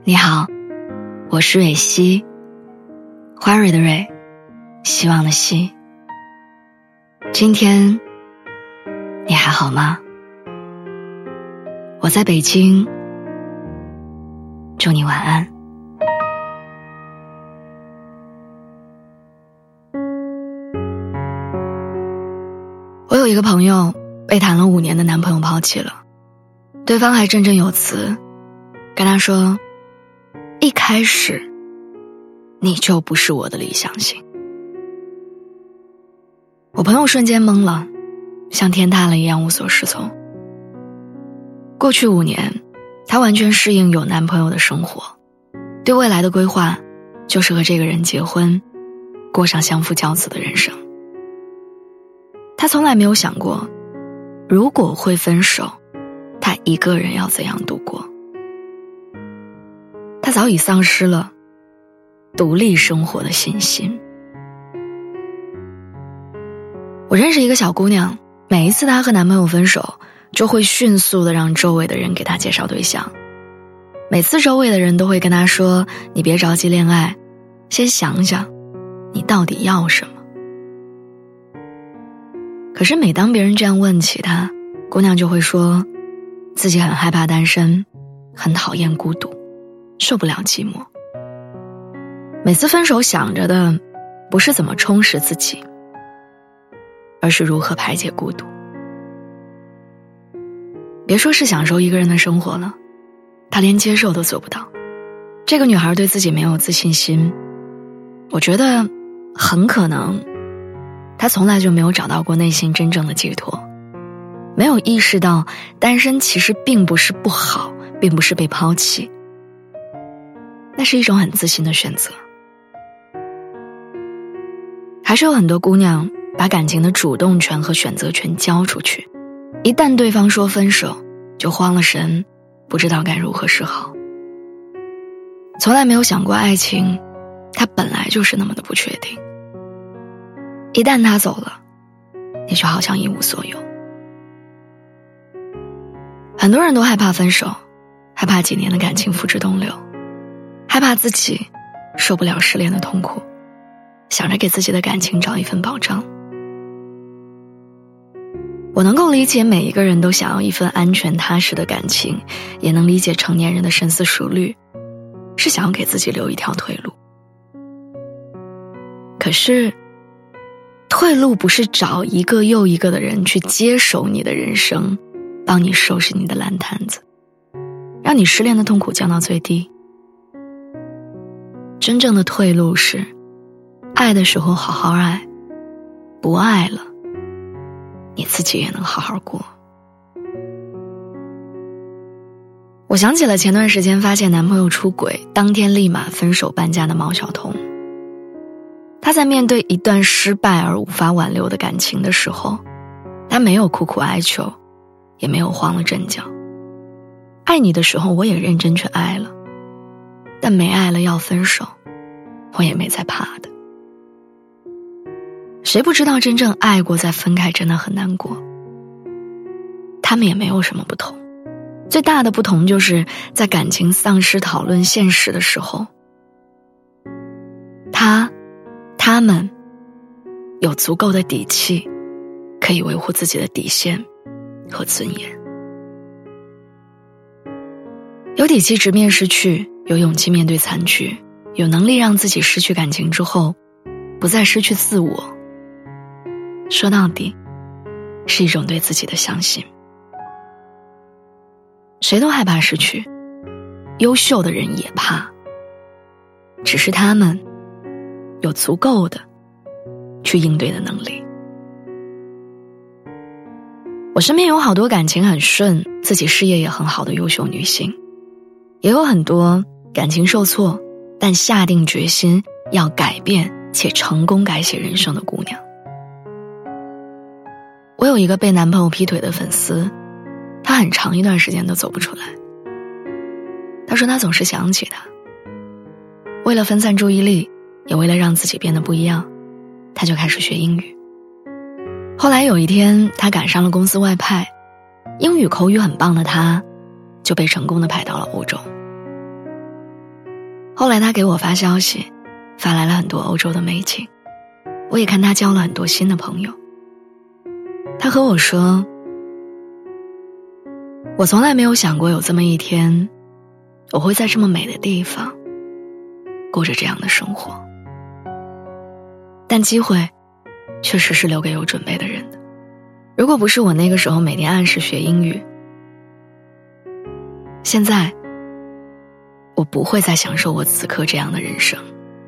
你好，我是蕊希，花蕊的蕊，希望的希。今天你还好吗？我在北京，祝你晚安。我有一个朋友被谈了5年的男朋友抛弃了，对方还振振有词跟他说，一开始你就不是我的理想型。我朋友瞬间懵了，像天塌了一样无所适从。过去5年，她完全适应有男朋友的生活，对未来的规划就是和这个人结婚，过上相夫教子的人生。她从来没有想过，如果会分手，她一个人要怎样度过。她早已丧失了独立生活的信心。我认识一个小姑娘，每一次她和男朋友分手，就会迅速地让周围的人给她介绍对象。每次周围的人都会跟她说，你别着急恋爱，先想想你到底要什么。可是每当别人这样问起她，姑娘就会说自己很害怕单身，很讨厌孤独，受不了寂寞。每次分手想着的不是怎么充实自己，而是如何排解孤独。别说是享受一个人的生活了，她连接受都做不到。这个女孩对自己没有自信心，我觉得很可能她从来就没有找到过内心真正的寄托，没有意识到单身其实并不是不好，并不是被抛弃，那是一种很自信的选择。还是有很多姑娘把感情的主动权和选择权交出去，一旦对方说分手，就慌了神，不知道该如何是好。从来没有想过爱情，它本来就是那么的不确定。一旦他走了，你就好像一无所有。很多人都害怕分手，害怕几年的感情付之东流，害怕自己受不了失恋的痛苦，想着给自己的感情找一份保障。我能够理解每一个人都想要一份安全踏实的感情，也能理解成年人的深思熟虑，是想要给自己留一条退路。可是退路不是找一个又一个的人去接手你的人生，帮你收拾你的烂摊子，让你失恋的痛苦降到最低。真正的退路是爱的时候好好爱，不爱了你自己也能好好过。我想起了前段时间发现男朋友出轨，当天立马分手搬家的毛晓彤。她在面对一段失败而无法挽留的感情的时候，她没有苦苦哀求，也没有慌了阵脚。爱你的时候我也认真去爱了，但没爱了要分手，我也没再怕的。谁不知道真正爱过再分开真的很难过。他们也没有什么不同，最大的不同就是在感情丧失讨论现实的时候，他们有足够的底气，可以维护自己的底线和尊严。有底气直面失去，有勇气面对残局，有能力让自己失去感情之后不再失去自我，说到底是一种对自己的相信。谁都害怕失去，优秀的人也怕，只是他们有足够的去应对的能力。我身边有好多感情很顺，自己事业也很好的优秀女性，也有很多感情受挫但下定决心要改变且成功改写人生的姑娘。我有一个被男朋友劈腿的粉丝，他很长一段时间都走不出来。他说他总是想起他，为了分散注意力，也为了让自己变得不一样，他就开始学英语。后来有一天他赶上了公司外派，英语口语很棒的他就被成功的派到了欧洲。 后来他给我发消息，发来了很多欧洲的美景，我也看他交了很多新的朋友。他和我说，我从来没有想过有这么一天，我会在这么美的地方过着这样的生活，但机会确实是留给有准备的人的。如果不是我那个时候每天按时学英语，现在我不会再享受我此刻这样的人生。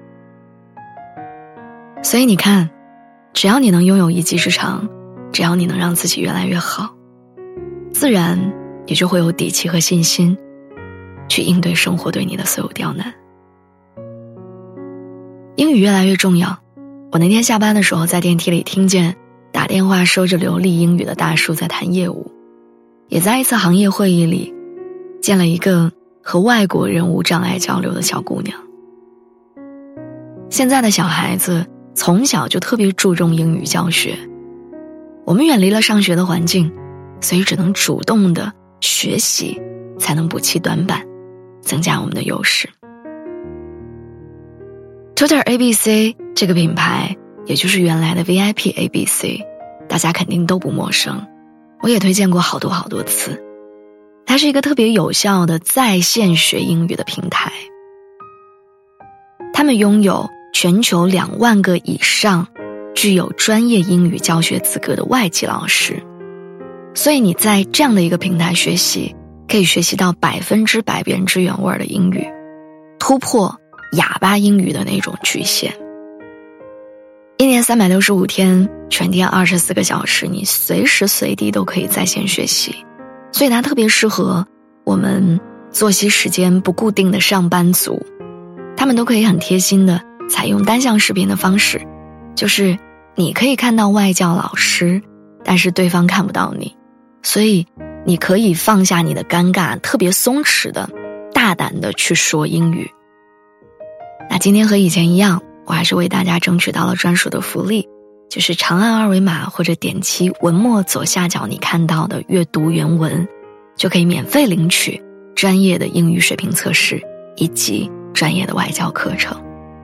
所以你看，只要你能拥有一技之长，只要你能让自己越来越好，自然也就会有底气和信心去应对生活对你的所有刁难。英语越来越重要。我那天下班的时候在电梯里听见打电话说着流利英语的大叔在谈业务，也在一次行业会议里见了一个和外国人无障碍交流的小姑娘。现在的小孩子从小就特别注重英语教学，我们远离了上学的环境，所以只能主动的学习，才能补齐短板，增加我们的优势。Tutor ABC 这个品牌，也就是原来的 VIP ABC， 大家肯定都不陌生，我也推荐过好多次。它是一个特别有效的在线学英语的平台，他们拥有全球2万个以上具有专业英语教学资格的外籍老师，所以你在这样的一个平台学习，可以学习到100%原汁原味的英语，突破哑巴英语的那种局限。一年365天，全天24个小时，你随时随地都可以在线学习，所以它特别适合我们作息时间不固定的上班族，他们都可以很贴心的采用单向视频的方式，就是你可以看到外教老师，但是对方看不到你，所以你可以放下你的尴尬，特别松弛的大胆的去说英语。那今天和以前一样，我还是为大家争取到了专属的福利，就是长按二维码或者点击文末左下角你看到的阅读原文，就可以免费领取专业的英语水平测试以及专业的外教课程。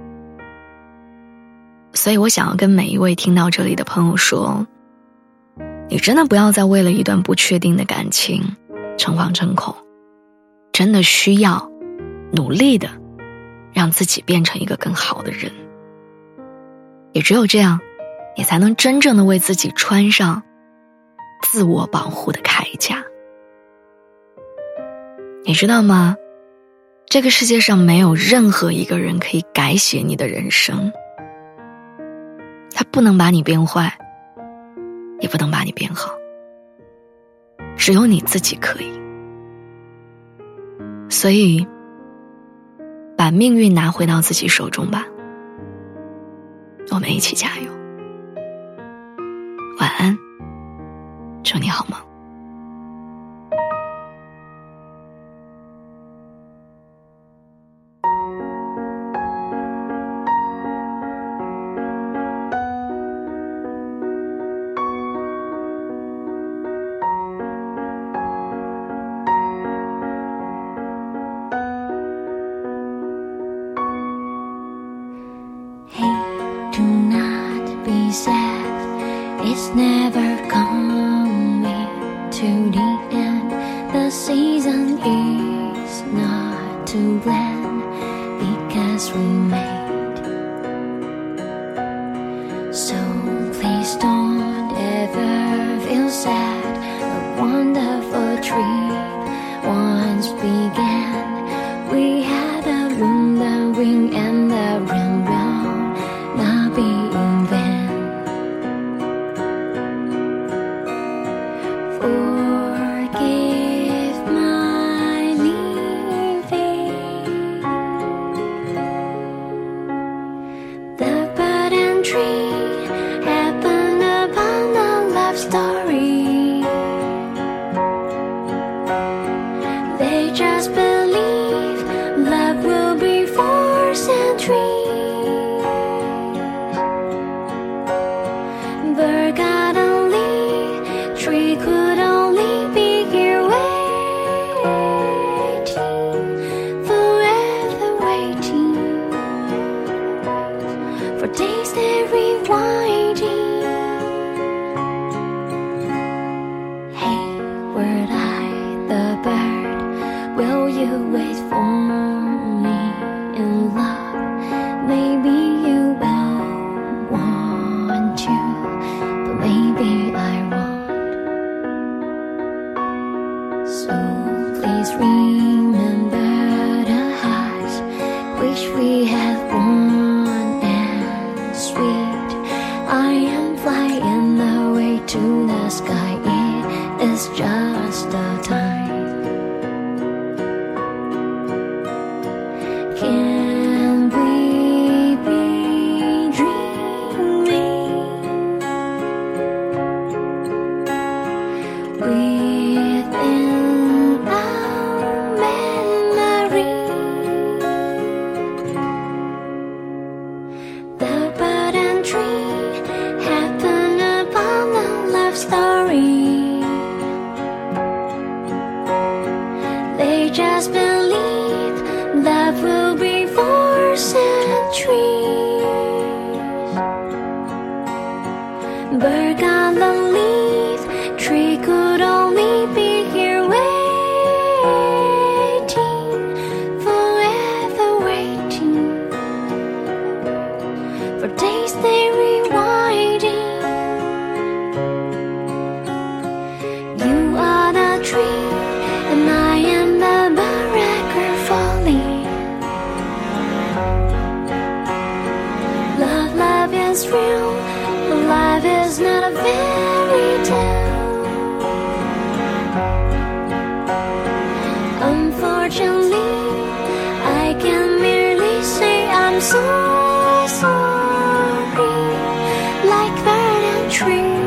所以我想要跟每一位听到这里的朋友说，你真的不要再为了一段不确定的感情诚惶诚恐，真的需要努力的让自己变成一个更好的人，也只有这样，你才能真正的为自己穿上自我保护的铠甲。你知道吗？这个世界上没有任何一个人可以改写你的人生，他不能把你变坏，也不能把你变好，只有你自己可以。所以把命运拿回到自己手中吧，我们一起加油。晚安，祝你好梦。 It's never coming to the end. The season is not to blend because we made. So please don't ever feel sad. A wonderful trip once began. We had a room, the ring, and the round not be in vain. Forgive my leaving. The bird and tree happened upon a love story. They just believe love will be for centuries. Bird got a leaf, tree could only be here waiting, forever waiting. you wait for me in love, maybe you will want to, but maybe I won't. So please remember the hearts which we have won and sweet. I am flying away to the sky, it is just the time. Can we be dreaming within our memory? The bird and tree happen upon a love story. They just believe love will be for centuries. Bird on the leaf, tree could only be here waiting, forever waiting. For days they rewinding. You are the tree, and I am the barracker falling. Love is real, life is not a fairy tale. Unfortunately, I can merely say I'm so sorry, like bird and tree.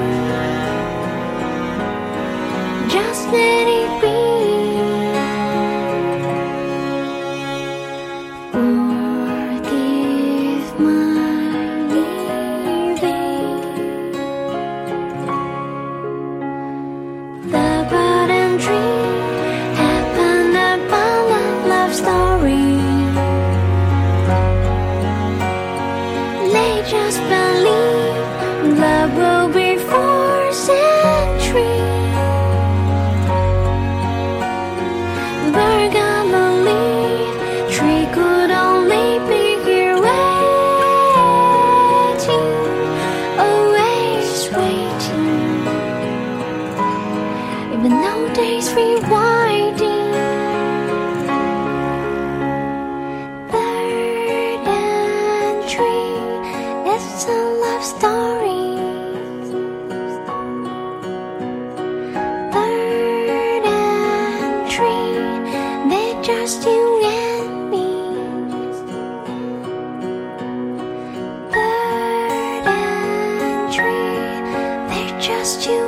Just let it be. Forgive my leaving. The bird and tree happened upon a love story. They just believe love will be for centuries. Bird on the leaf, tree could only be here waiting, always waiting. Even though days rewinding. Bird and tree, it's a love story. Bird and tree, they're just you and me. Bird and tree, they're just you